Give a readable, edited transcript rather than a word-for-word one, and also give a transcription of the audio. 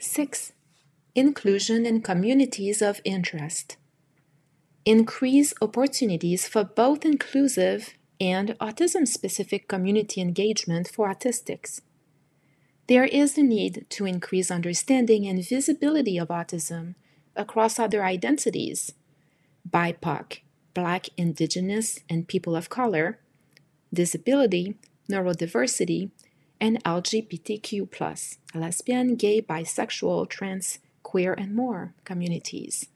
6. Inclusion in communities of interest. Increase opportunities for both inclusive and autism-specific community engagement for autistics. There is a need to increase understanding and visibility of autism across other identities, BIPOC, Black, Indigenous, and people of color, disability, neurodiversity, and LGBTQ+, lesbian, gay, bisexual, trans, queer, and more communities.